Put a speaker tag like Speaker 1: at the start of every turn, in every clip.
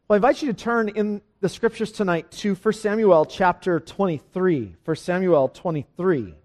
Speaker 1: Well, I invite you to turn in the scriptures tonight to 1 Samuel chapter 23. 1 Samuel 23.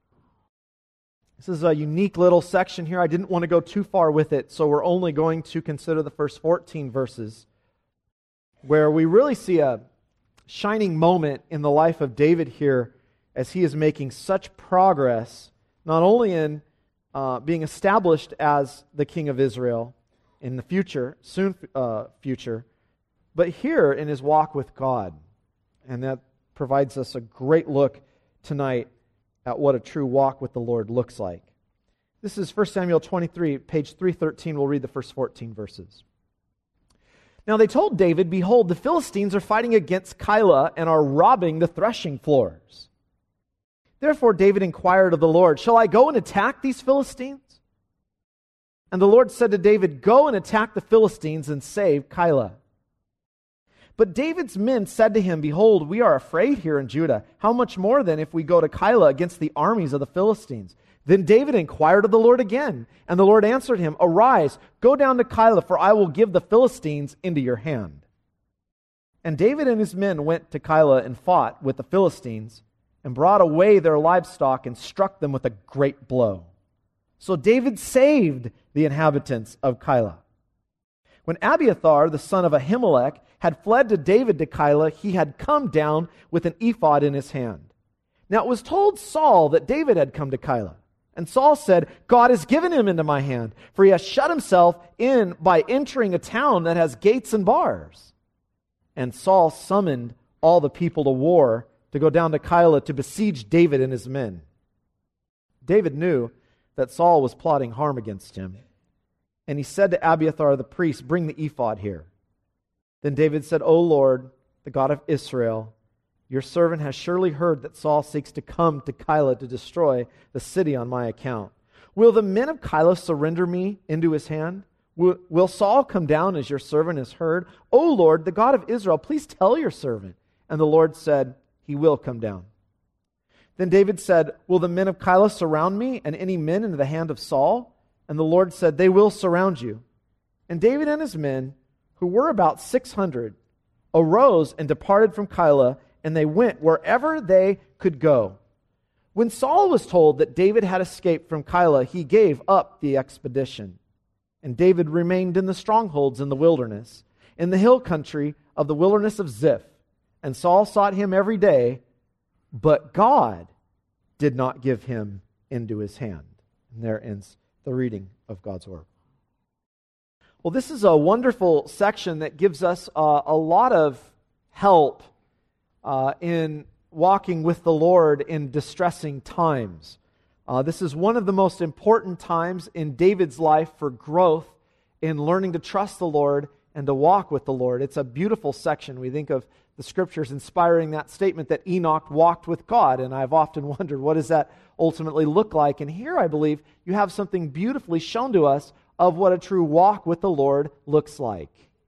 Speaker 1: This is a unique little section here. I didn't want to go too far with it, so we're only going to consider the first 14 verses, where we really see a shining moment in the life of David here as he is making such progress, not only in being established as the king of Israel in the future, soon future, but here in his walk with God. And that provides us a great look tonight at what a true walk with the Lord looks like. This is 1 Samuel 23, page 313. We'll read the first 14 verses. Now they told David, "Behold, the Philistines are fighting against Keilah and are robbing the threshing floors." Therefore David inquired of the Lord, "Shall I go and attack these Philistines?" And the Lord said to David, "Go and attack the Philistines and save Keilah." But David's men said to him, "Behold, we are afraid here in Judah. How much more then if we go to Keilah against the armies of the Philistines?" Then David inquired of the Lord again, and the Lord answered him, "Arise, go down to Keilah, for I will give the Philistines into your hand." And David and his men went to Keilah and fought with the Philistines, and brought away their livestock and struck them with a great blow. So David saved the inhabitants of Keilah. When Abiathar, the son of Ahimelech, had fled to David to Keilah, he had come down with an ephod in his hand. Now it was told Saul that David had come to Keilah. And Saul said, "God has given him into my hand, for he has shut himself in by entering a town that has gates and bars." And Saul summoned all the people to war to go down to Keilah to besiege David and his men. David knew that Saul was plotting harm against him. And he said to Abiathar the priest, "Bring the ephod here." Then David said, "O Lord, the God of Israel, your servant has surely heard that Saul seeks to come to Keilah to destroy the city on my account. Will the men of Keilah surrender me into his hand? Will Saul come down as your servant has heard? O Lord, the God of Israel, please tell your servant." And the Lord said, "He will come down." Then David said, "Will the men of Keilah surround me and any men into the hand of Saul?" And the Lord said, "They will surround you." And David and his men, who were about 600, arose and departed from Keilah, and they went wherever they could go. When Saul was told that David had escaped from Keilah, he gave up the expedition. And David remained in the strongholds in the wilderness, in the hill country of the wilderness of Ziph. And Saul sought him every day, but God did not give him into his hand. And there ends the reading of God's Word. Well, this is a wonderful section that gives us a lot of help in walking with the Lord in distressing times. This is one of the most important times in David's life for growth in learning to trust the Lord and to walk with the Lord. It's a beautiful section. We think of the Scriptures inspiring that statement that Enoch walked with God, and I've often wondered, what does that ultimately look like? And here, I believe, you have something beautifully shown to us of what a true walk with the Lord looks like.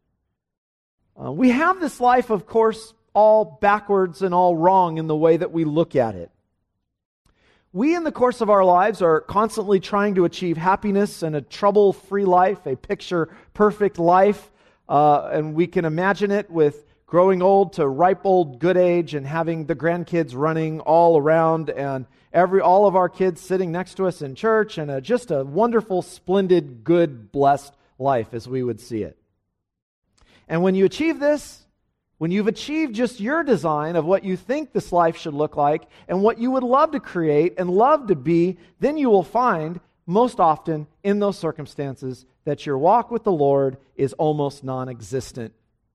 Speaker 1: We have this life, of course, all backwards and all wrong in the way that we look at it. We, in the course of our lives, are constantly trying to achieve happiness and a trouble-free life, a picture-perfect life, and we can imagine it with growing old to ripe old good age and having the grandkids running all around and all of our kids sitting next to us in church, and just a wonderful, splendid, good, blessed life as we would see it. And when you achieve this, when you've achieved just your design of what you think this life should look like and what you would love to create and love to be, then you will find most often in those circumstances that your walk with the Lord is almost non-existent.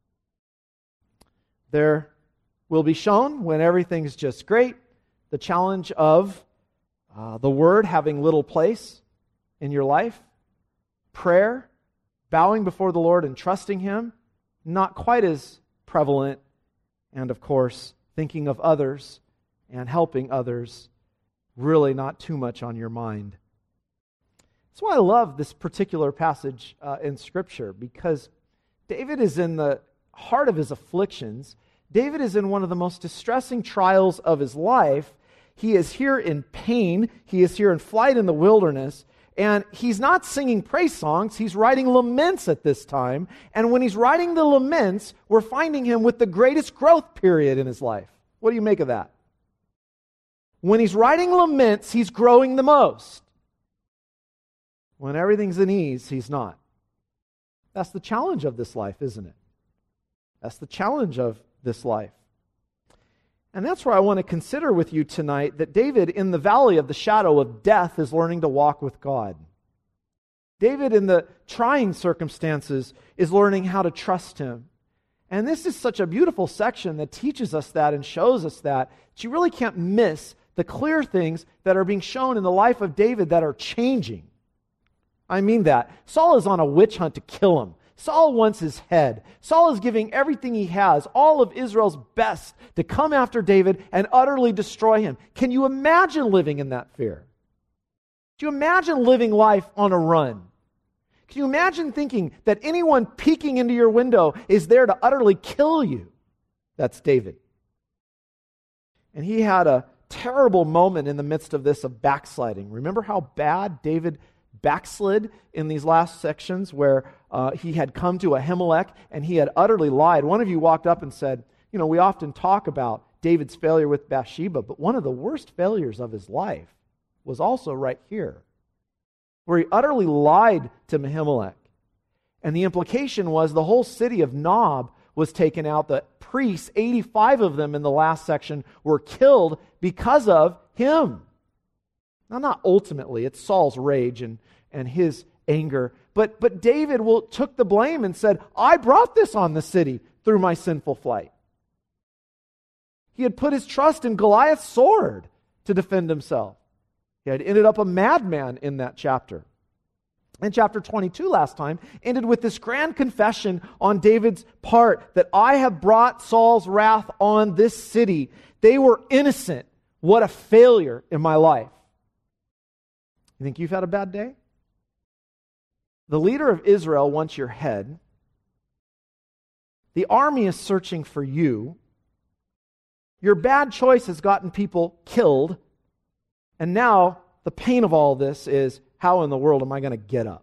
Speaker 1: There will be shown when everything's just great, the challenge of the Word having little place in your life, prayer, bowing before the Lord and trusting Him, not quite as prevalent, and of course, thinking of others and helping others, really not too much on your mind. That's why I love this particular passage in Scripture, because David is in the heart of his afflictions. David is in one of the most distressing trials of his life. He is here in pain. He is here in flight in the wilderness. And he's not singing praise songs, he's writing laments at this time. And when he's writing the laments, we're finding him with the greatest growth period in his life. What do you make of that? When he's writing laments, he's growing the most. When everything's in ease, he's not. That's the challenge of this life, isn't it? That's the challenge of this life. And that's where I want to consider with you tonight that David, in the valley of the shadow of death, is learning to walk with God. David, in the trying circumstances, is learning how to trust him. And this is such a beautiful section that teaches us that and shows us that you really can't miss the clear things that are being shown in the life of David that are changing. I mean that. Saul is on a witch hunt to kill him. Saul wants his head. Saul is giving everything he has, all of Israel's best, to come after David and utterly destroy him. Can you imagine living in that fear? Do you imagine living life on a run? Can you imagine thinking that anyone peeking into your window is there to utterly kill you? That's David. And he had a terrible moment in the midst of this of backsliding. Remember how bad David backslid in these last sections where he had come to Ahimelech and he had utterly lied. One of you walked up and said, we often talk about David's failure with Bathsheba, but one of the worst failures of his life was also right here, where he utterly lied to Ahimelech. And the implication was the whole city of Nob was taken out. The priests, 85 of them in the last section, were killed because of him. Now, not ultimately, it's Saul's rage and his anger, but David took the blame and said, I brought this on the city through my sinful flight. He had put his trust in Goliath's sword to defend himself. He had ended up a madman in that chapter. And chapter 22 last time ended with this grand confession on David's part that I have brought Saul's wrath on this city. They were innocent. What a failure in my life. You think you've had a bad day? The leader of Israel wants your head. The army is searching for you. Your bad choice has gotten people killed. And now the pain of all this is, how in the world am I going to get up?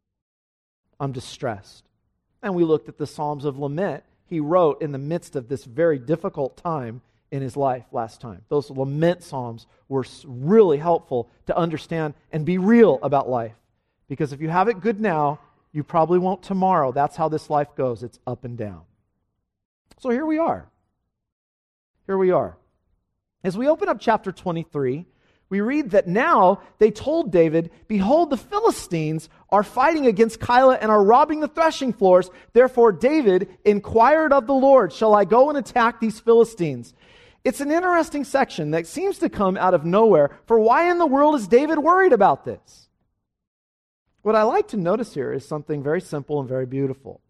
Speaker 1: I'm distressed. And we looked at the Psalms of Lament he wrote in the midst of this very difficult time in his life last time. Those lament psalms were really helpful to understand and be real about life. Because if you have it good now, you probably won't tomorrow. That's how this life goes. It's up and down. So here we are. Here we are. As we open up chapter 23, we read that now they told David, behold, the Philistines are fighting against Keilah and are robbing the threshing floors. Therefore David inquired of the Lord, shall I go and attack these Philistines? It's an interesting section that seems to come out of nowhere. For why in the world is David worried about this? What I like to notice here is something very simple and very beautiful.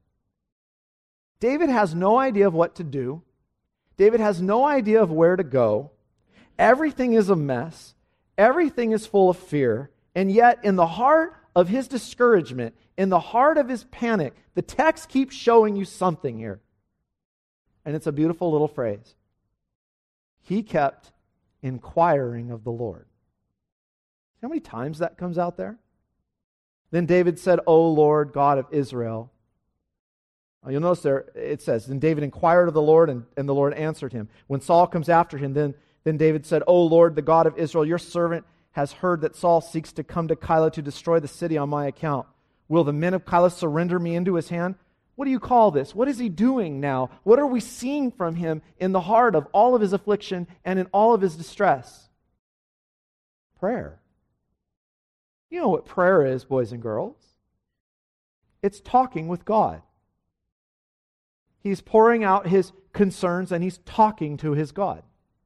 Speaker 1: David has no idea of what to do. David has no idea of where to go. Everything is a mess. Everything is full of fear. And yet, in the heart of his discouragement, in the heart of his panic, the text keeps showing you something here. And it's a beautiful little phrase. He kept inquiring of the Lord. How many times that comes out there? Then David said, O Lord, God of Israel. You'll notice there it says, then David inquired of the Lord, and the Lord answered him. When Saul comes after him, then David said, O Lord, the God of Israel, your servant has heard that Saul seeks to come to Keilah to destroy the city on my account. Will the men of Keilah surrender me into his hand? What do you call this? What is he doing now? What are we seeing from him in the heart of all of his affliction and in all of his distress? Prayer. You know what prayer is, boys and girls? It's talking with God. He's pouring out his concerns and he's talking to his God.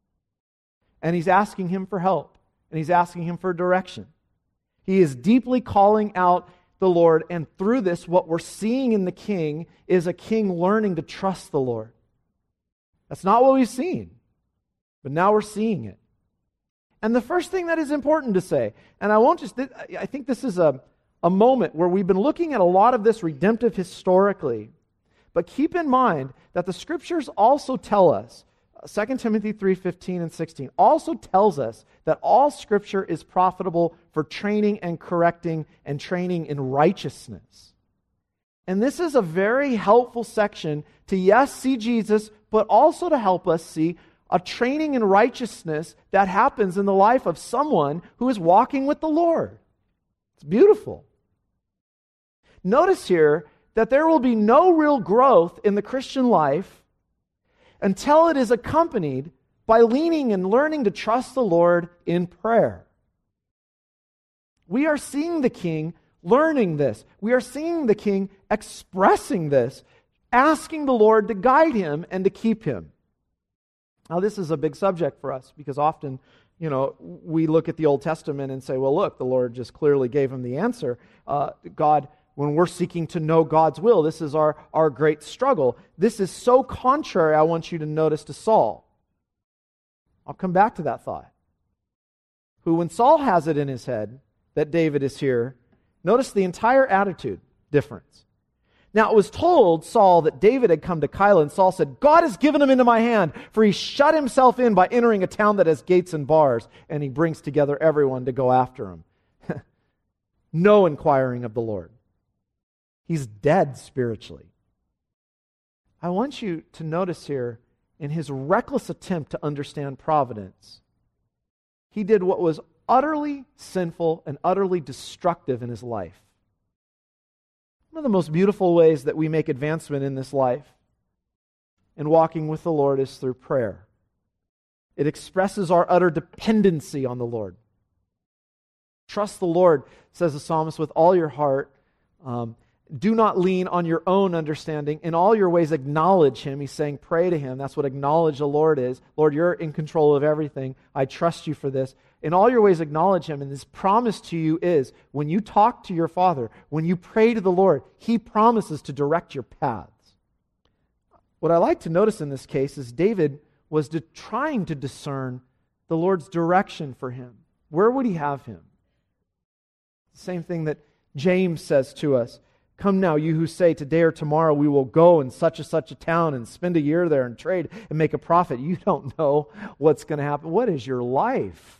Speaker 1: And he's asking him for help. And he's asking him for direction. He is deeply calling out the Lord. And through this, what we're seeing in the king is a king learning to trust the Lord. That's not what we've seen. But now we're seeing it. And the first thing that is important to say, and I think this is a moment where we've been looking at a lot of this redemptive historically, but keep in mind that the Scriptures also tell us, 2 Timothy 3:15 and 16 also tells us that all Scripture is profitable for training and correcting and training in righteousness. And this is a very helpful section to, yes, see Jesus, but also to help us see a training in righteousness that happens in the life of someone who is walking with the Lord. It's beautiful. Notice here that there will be no real growth in the Christian life until it is accompanied by leaning and learning to trust the Lord in prayer. We are seeing the King learning this. We are seeing the King expressing this, asking the Lord to guide him and to keep him. Now, this is a big subject for us because often, we look at the Old Testament and say, well, look, the Lord just clearly gave him the answer. God, when we're seeking to know God's will, this is our great struggle. This is so contrary, I want you to notice, to Saul. I'll come back to that thought. Who, when Saul has it in his head that David is here, notice the entire attitude difference. Now, it was told Saul that David had come to Keilah, and Saul said, God has given him into my hand, for he shut himself in by entering a town that has gates and bars, and he brings together everyone to go after him. No inquiring of the Lord. He's dead spiritually. I want you to notice here, in his reckless attempt to understand providence, he did what was utterly sinful and utterly destructive in his life. One of the most beautiful ways that we make advancement in this life and walking with the Lord is through prayer. It expresses our utter dependency on the Lord. Trust the Lord, says the psalmist, with all your heart. Do not lean on your own understanding. In all your ways acknowledge Him. He's saying pray to Him. That's what acknowledge the Lord is. Lord, you're in control of everything. I trust you for this. In all your ways acknowledge Him. And His promise to you is, when you talk to your Father, when you pray to the Lord, He promises to direct your paths. What I like to notice in this case is David was trying to discern the Lord's direction for him. Where would He have him? Same thing that James says to us. Come now, you who say, today or tomorrow we will go in such a town and spend a year there and trade and make a profit. You don't know what's going to happen. What is your life?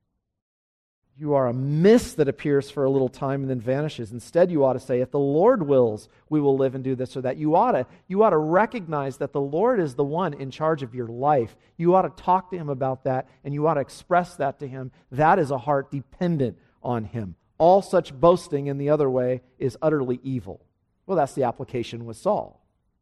Speaker 1: You are a mist that appears for a little time and then vanishes. Instead, you ought to say, if the Lord wills, we will live and do this or that. You ought to recognize that the Lord is the one in charge of your life. You ought to talk to Him about that, and you ought to express that to Him. That is a heart dependent on Him. All such boasting in the other way is utterly evil. Well, that's the application with Saul.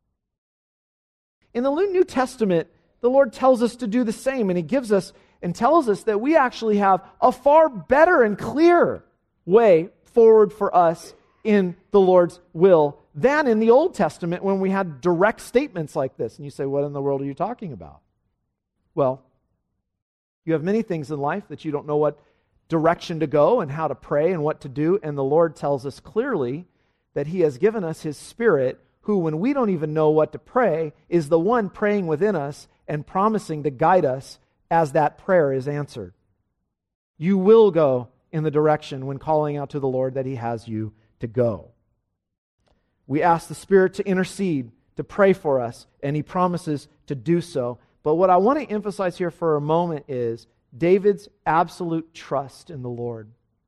Speaker 1: In the New Testament, the Lord tells us to do the same, and He gives us and tells us that we actually have a far better and clearer way forward for us in the Lord's will than in the Old Testament when we had direct statements like this. And you say, what in the world are you talking about? Well, you have many things in life that you don't know what direction to go and how to pray and what to do, and the Lord tells us clearly that He has given us His Spirit, who, when we don't even know what to pray, is the one praying within us and promising to guide us as that prayer is answered. You will go in the direction when calling out to the Lord that He has you to go. We ask the Spirit to intercede, to pray for us, and He promises to do so. But what I want to emphasize here for a moment is David's absolute trust in the Lord.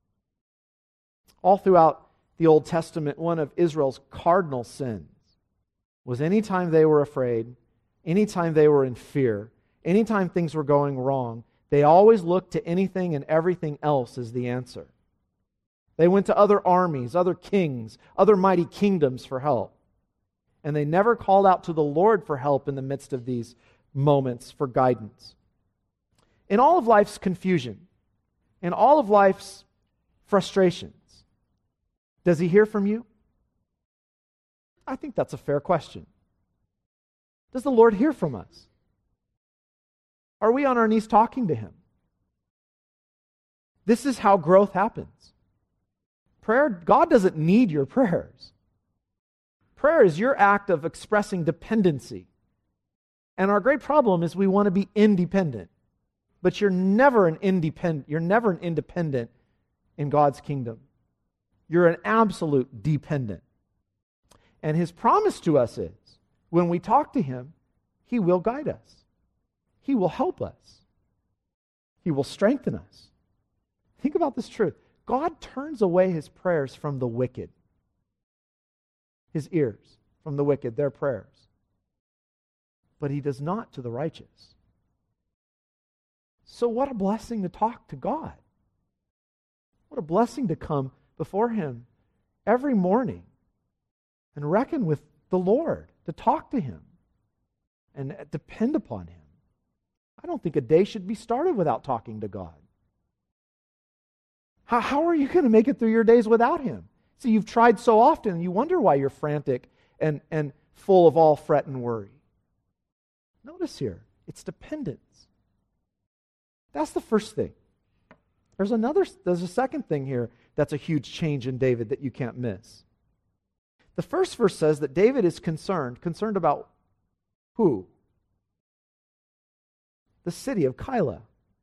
Speaker 1: All throughout the Old Testament, one of Israel's cardinal sins was anytime they were afraid, anytime they were in fear, anytime things were going wrong, they always looked to anything and everything else as the answer. They went to other armies, other kings, other mighty kingdoms for help. And they never called out to the Lord for help in the midst of these moments for guidance. In all of life's confusion, in all of life's frustrations, does He hear from you? I think that's a fair question. Does the Lord hear from us? Are we on our knees talking to Him? This is how growth happens. Prayer, God doesn't need your prayers. Prayer is your act of expressing dependency. And our great problem is we want to be independent. But you're never an independent in God's kingdom. You're an absolute dependent. And His promise to us is, when we talk to Him, He will guide us. He will help us. He will strengthen us. Think about this truth. God turns away His prayers from the wicked. His ears from the wicked, their prayers. But He does not to the righteous. So what a blessing to talk to God. What a blessing to come before Him every morning and reckon with the Lord, to talk to Him and depend upon Him. I don't think a day should be started without talking to God. How are you going to make it through your days without Him? See, you've tried so often, you wonder why you're frantic and full of all fret and worry. Notice here, it's dependence. That's the first thing. There's a second thing here that's a huge change in David that you can't miss. The first verse says that David is concerned about who? The city of Keilah.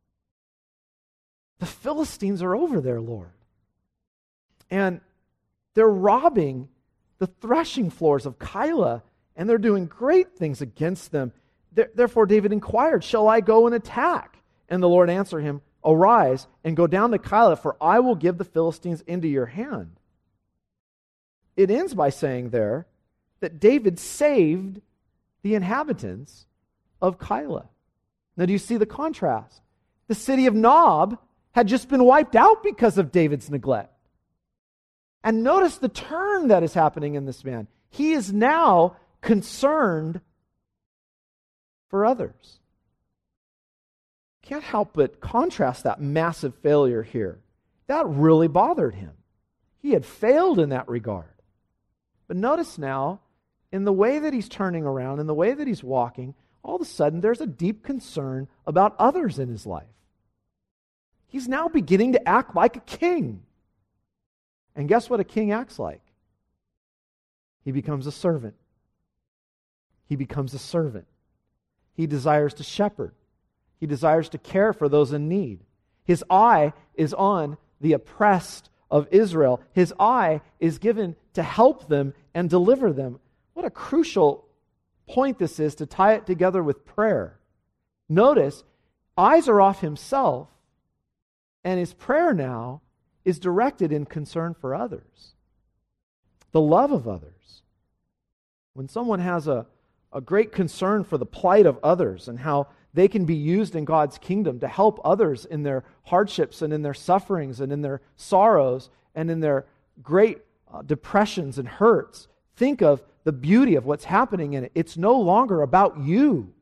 Speaker 1: The Philistines are over there, Lord. And they're robbing the threshing floors of Keilah, and they're doing great things against them. Therefore David inquired, shall I go and attack? And the Lord answered him, arise and go down to Keilah, for I will give the Philistines into your hand. It ends by saying there that David saved the inhabitants of Keilah. Now do you see the contrast? The city of Nob had just been wiped out because of David's neglect. And notice the turn that is happening in this man. He is now concerned for others. Can't help but contrast that massive failure here. That really bothered him. He had failed in that regard. But notice now, in the way that he's turning around, in the way that he's walking, all of a sudden there's a deep concern about others in his life. He's now beginning to act like a king. And guess what a king acts like? He becomes a servant. He becomes a servant. He desires to shepherd. He desires to care for those in need. His eye is on the oppressed of Israel. His eye is given to help them and deliver them. What a crucial point this is to tie it together with prayer. Notice, eyes are off himself, and his prayer now is directed in concern for others. The love of others. When someone has a great concern for the plight of others and how they can be used in God's kingdom to help others in their hardships and in their sufferings and in their sorrows and in their great depressions and hurts, think of the beauty of what's happening in it. It's no longer about you.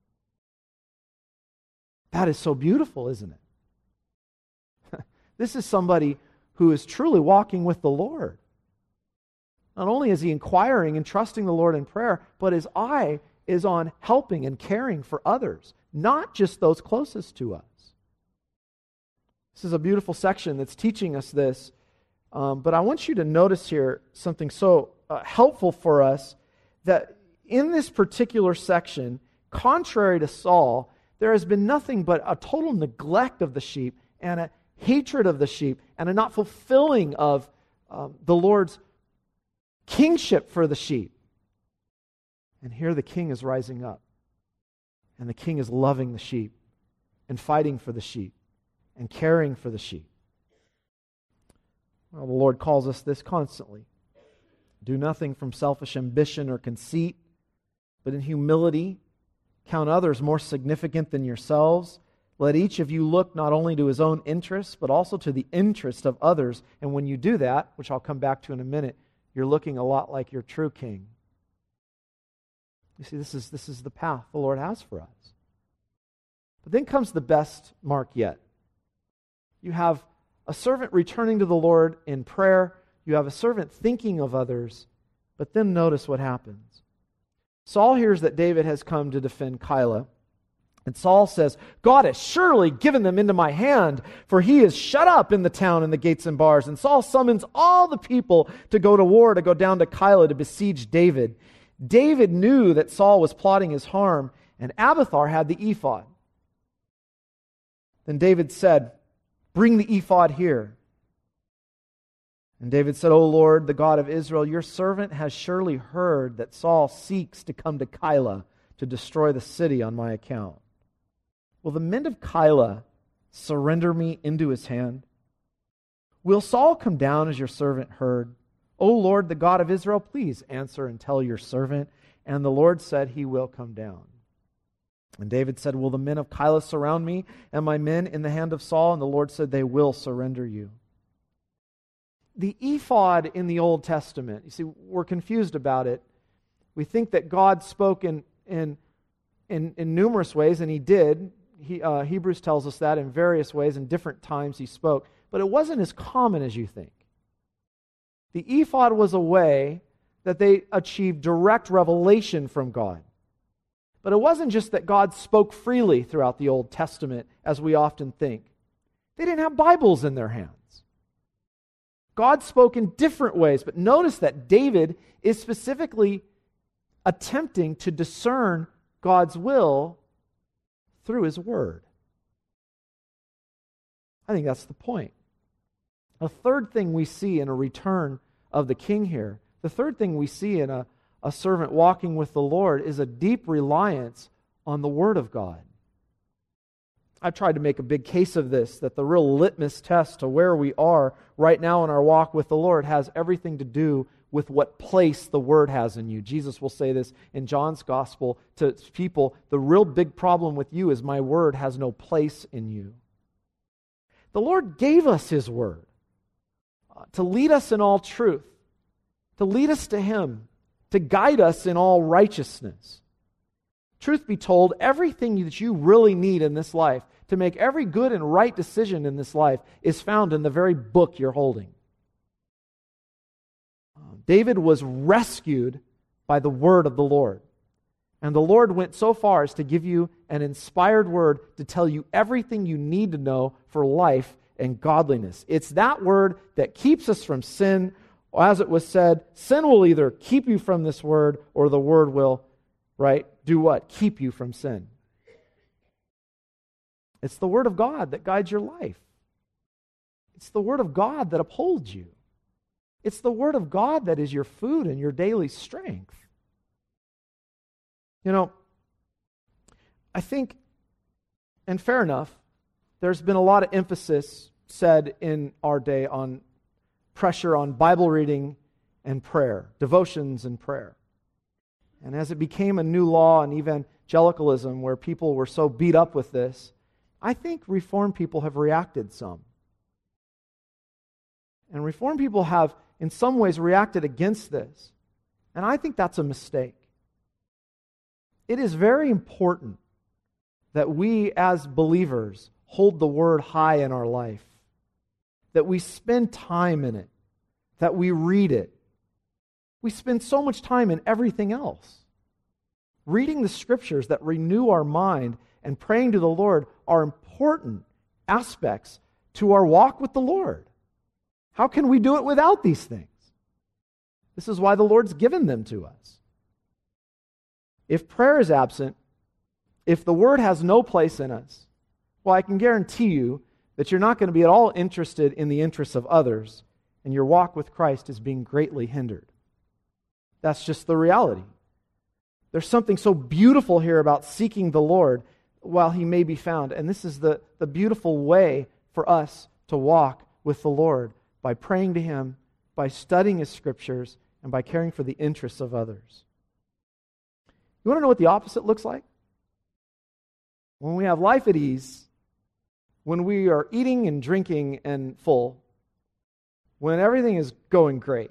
Speaker 1: That is so beautiful, isn't it? This is somebody who is truly walking with the Lord. Not only is he inquiring and trusting the Lord in prayer, but his eye is on helping and caring for others, not just those closest to us. This is a beautiful section that's teaching us this, but I want you to notice here something so helpful for us, that in this particular section, contrary to Saul, there has been nothing but a total neglect of the sheep and a hatred of the sheep and a not fulfilling of the Lord's kingship for the sheep. And here the king is rising up. And the king is loving the sheep and fighting for the sheep and caring for the sheep. Well, the Lord calls us this constantly. Do nothing from selfish ambition or conceit, but in humility count others more significant than yourselves. Let each of you look not only to his own interests, but also to the interest of others. And when you do that, which I'll come back to in a minute, you're looking a lot like your true king. You see, this is the path the Lord has for us. But then comes the best mark yet. You have a servant returning to the Lord in prayer. You have a servant thinking of others. But then notice what happens. Saul hears that David has come to defend Keilah. And Saul says, God has surely given them into my hand, for he is shut up in the town and the gates and bars. And Saul summons all the people to go to war, to go down to Keilah to besiege David. David knew that Saul was plotting his harm, and Abiathar had the ephod. Then David said, bring the ephod here. And David said, O Lord, the God of Israel, your servant has surely heard that Saul seeks to come to Keilah to destroy the city on my account. Will the men of Keilah surrender me into his hand? Will Saul come down as your servant heard? O Lord, the God of Israel, please answer and tell your servant. And the Lord said, he will come down. And David said, will the men of Keilah surround me and my men in the hand of Saul? And the Lord said, they will surrender you. The ephod in the Old Testament, you see, we're confused about it. We think that God spoke in numerous ways, and he did. Hebrews tells us that in various ways, in different times he spoke. But it wasn't as common as you think. The ephod was a way that they achieved direct revelation from God. But it wasn't just that God spoke freely throughout the Old Testament, as we often think. They didn't have Bibles in their hands. God spoke in different ways, but notice that David is specifically attempting to discern God's will through his word. I think that's the point. A third thing we see in a return of the king here, the third thing we see in a servant walking with the Lord is a deep reliance on the word of God. I've tried to make a big case of this, that the real litmus test to where we are right now in our walk with the Lord has everything to do with what place the Word has in you. Jesus will say this in John's Gospel to people, the real big problem with you is my Word has no place in you. The Lord gave us His Word to lead us in all truth, to lead us to Him, to guide us in all righteousness. Truth be told, everything that you really need in this life to make every good and right decision in this life is found in the very book you're holding. David was rescued by the word of the Lord. And the Lord went so far as to give you an inspired word to tell you everything you need to know for life and godliness. It's that word that keeps us from sin. As it was said, sin will either keep you from this word or the word will, right, do what? Keep you from sin. It's the Word of God that guides your life. It's the Word of God that upholds you. It's the Word of God that is your food and your daily strength. You know, I think, and fair enough, there's been a lot of emphasis said in our day on pressure on Bible reading and prayer, devotions and prayer. And as it became a new law in evangelicalism where people were so beat up with this, I think Reformed people have reacted some. And Reformed people have, in some ways, reacted against this. And I think that's a mistake. It is very important that we as believers hold the Word high in our life, that we spend time in it, that we read it. We spend so much time in everything else. Reading the Scriptures that renew our mind and praying to the Lord are important aspects to our walk with the Lord. How can we do it without these things? This is why the Lord's given them to us. If prayer is absent, if the Word has no place in us, well, I can guarantee you that you're not going to be at all interested in the interests of others, and your walk with Christ is being greatly hindered. That's just the reality. There's something so beautiful here about seeking the Lord while He may be found. And this is the beautiful way for us to walk with the Lord, by praying to Him, by studying His Scriptures, and by caring for the interests of others. You want to know what the opposite looks like? When we have life at ease, when we are eating and drinking and full, when everything is going great.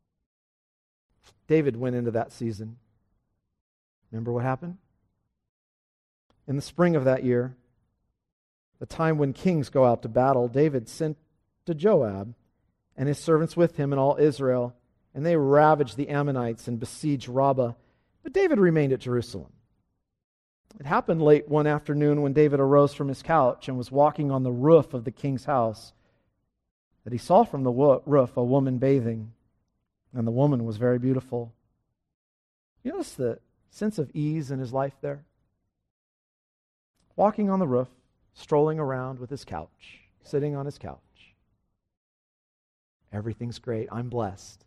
Speaker 1: David went into that season. Remember what happened? In the spring of that year, the time when kings go out to battle, David sent to Joab and his servants with him and all Israel, and they ravaged the Ammonites and besieged Rabbah. But David remained at Jerusalem. It happened late one afternoon when David arose from his couch and was walking on the roof of the king's house, that he saw from the roof a woman bathing, and the woman was very beautiful. You notice the sense of ease in his life there? Walking on the roof, strolling around with his couch, sitting on his couch. Everything's great. I'm blessed.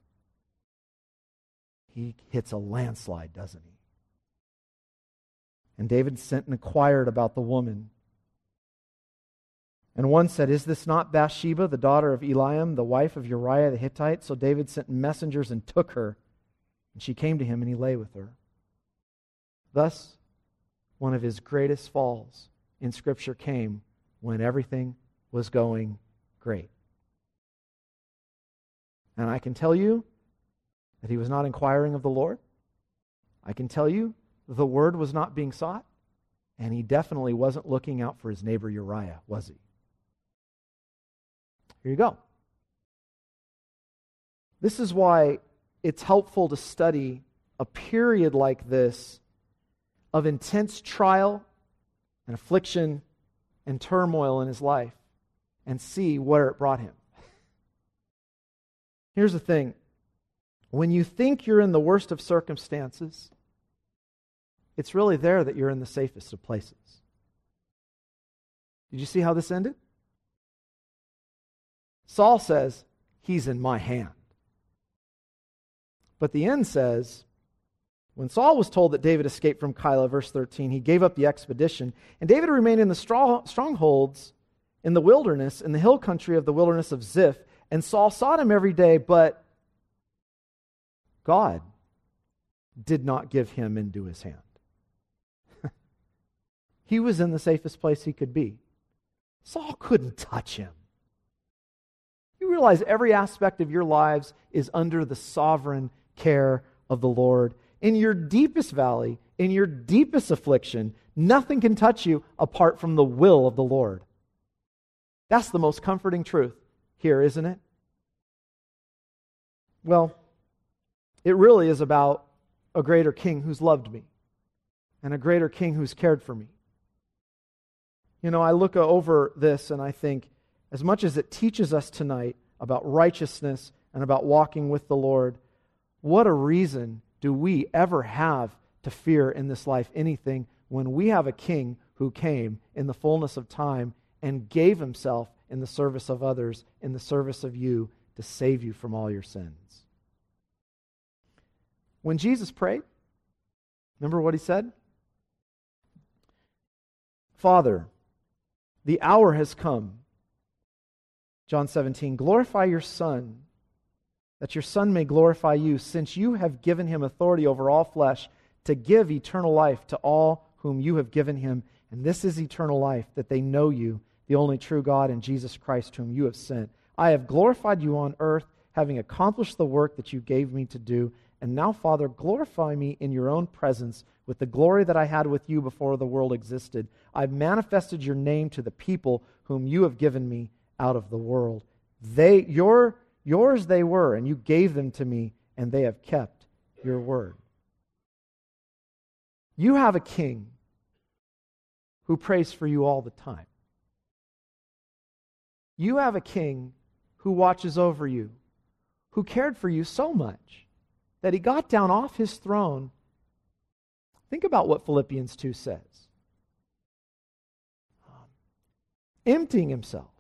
Speaker 1: He hits a landslide, doesn't he? And David sent and inquired about the woman And one said, "Is this not Bathsheba, the daughter of Eliam, the wife of Uriah the Hittite?" So David sent messengers and took her. And she came to him, and he lay with her. Thus, one of his greatest falls in Scripture came when everything was going great. And I can tell you that he was not inquiring of the Lord. I can tell you the word was not being sought. And he definitely wasn't looking out for his neighbor Uriah, was he? Here you go. This is why it's helpful to study a period like this of intense trial and affliction and turmoil in his life and see where it brought him. Here's the thing. When you think you're in the worst of circumstances, it's really there that you're in the safest of places. Did you see how this ended? Saul says, "He's in my hand." But the end says, when Saul was told that David escaped from Keilah, verse 13, he gave up the expedition, and David remained in the strongholds in the wilderness, in the hill country of the wilderness of Ziph, and Saul sought him every day, but God did not give him into his hand. He was in the safest place he could be. Saul couldn't touch him. You realize every aspect of your lives is under the sovereign care of the Lord. In your deepest valley, in your deepest affliction, nothing can touch you apart from the will of the Lord. That's the most comforting truth here, isn't it? Well, it really is about a greater king who's loved me and a greater king who's cared for me. You know, I look over this and I think, as much as it teaches us tonight about righteousness and about walking with the Lord, what a reason do we ever have to fear in this life anything when we have a king who came in the fullness of time and gave himself in the service of others, in the service of you, to save you from all your sins. When Jesus prayed, remember what he said? "Father, the hour has come." John 17, "Glorify your Son, that your Son may glorify you, since you have given him authority over all flesh to give eternal life to all whom you have given him. And this is eternal life, that they know you, the only true God, and Jesus Christ, whom you have sent. I have glorified you on earth, having accomplished the work that you gave me to do. And now, Father, glorify me in your own presence with the glory that I had with you before the world existed. I've manifested your name to the people whom you have given me out of the world. Yours they were, and you gave them to me, and they have kept your word." You have a king who prays for you all the time. You have a king who watches over you, who cared for you so much that he got down off his throne. Think about what Philippians 2 says. Emptying himself.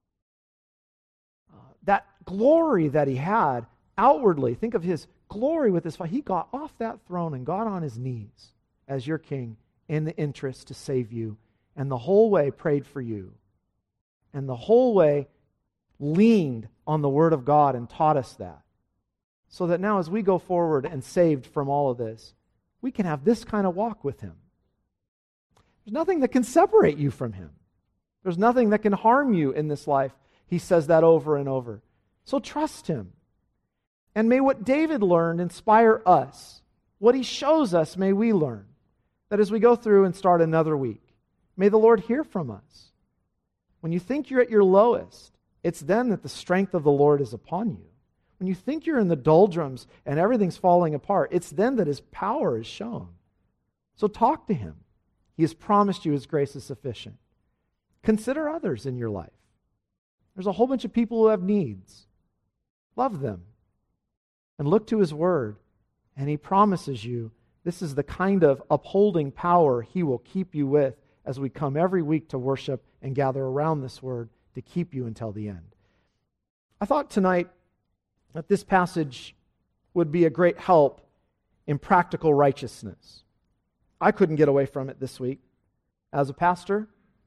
Speaker 1: That glory that he had outwardly, think of his glory with his Father. He got off that throne and got on his knees as your king in the interest to save you, and the whole way prayed for you, and the whole way leaned on the Word of God and taught us that. So that now as we go forward and saved from all of this, we can have this kind of walk with him. There's nothing that can separate you from him. There's nothing that can harm you in this life. He says that over and over. So trust him. And may what David learned inspire us. What he shows us, may we learn. That as we go through and start another week, may the Lord hear from us. When you think you're at your lowest, it's then that the strength of the Lord is upon you. When you think you're in the doldrums and everything's falling apart, it's then that his power is shown. So talk to him. He has promised you his grace is sufficient. Consider others in your life. There's a whole bunch of people who have needs. Love them. And look to his word. And he promises you this is the kind of upholding power he will keep you with as we come every week to worship and gather around this word to keep you until the end. I thought tonight that this passage would be a great help in practical righteousness. I couldn't get away from it this week. As a pastor,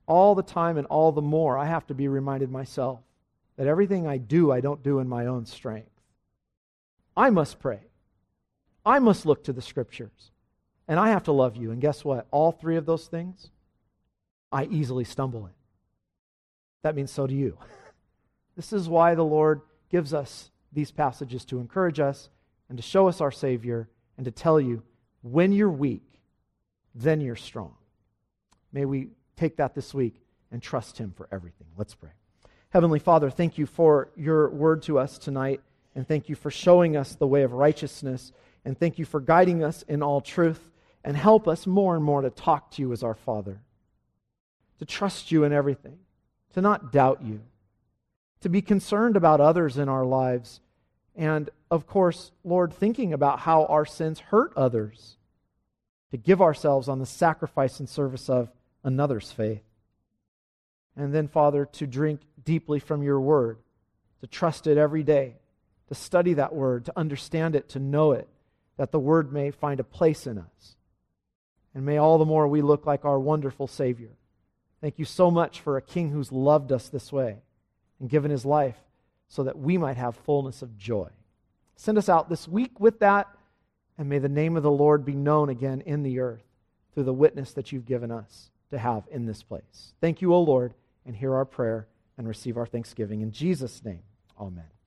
Speaker 1: all the time and all the more, I have to be reminded myself that everything I do, I don't do in my own strength. I must pray. I must look to the Scriptures. And I have to love you. And guess what? All three of those things, I easily stumble in. That means so do you. This is why the Lord gives us these passages to encourage us and to show us our Savior and to tell you, when you're weak, then you're strong. May we take that this week and trust Him for everything. Let's pray. Heavenly Father, thank you for your word to us tonight, and thank you for showing us the way of righteousness, and thank you for guiding us in all truth, and help us more and more to talk to you as our Father, to trust you in everything, to not doubt you, to be concerned about others in our lives, and of course, Lord, thinking about how our sins hurt others, to give ourselves on the sacrifice and service of another's faith. And then, Father, to drink deeply from your word, to trust it every day, to study that word, to understand it, to know it, that the word may find a place in us. And may all the more we look like our wonderful Savior. Thank you so much for a King who's loved us this way and given His life so that we might have fullness of joy. Send us out this week with that, and may the name of the Lord be known again in the earth through the witness that you've given us to have in this place. Thank you, O Lord, and hear our prayer and receive our thanksgiving. In Jesus' name, amen.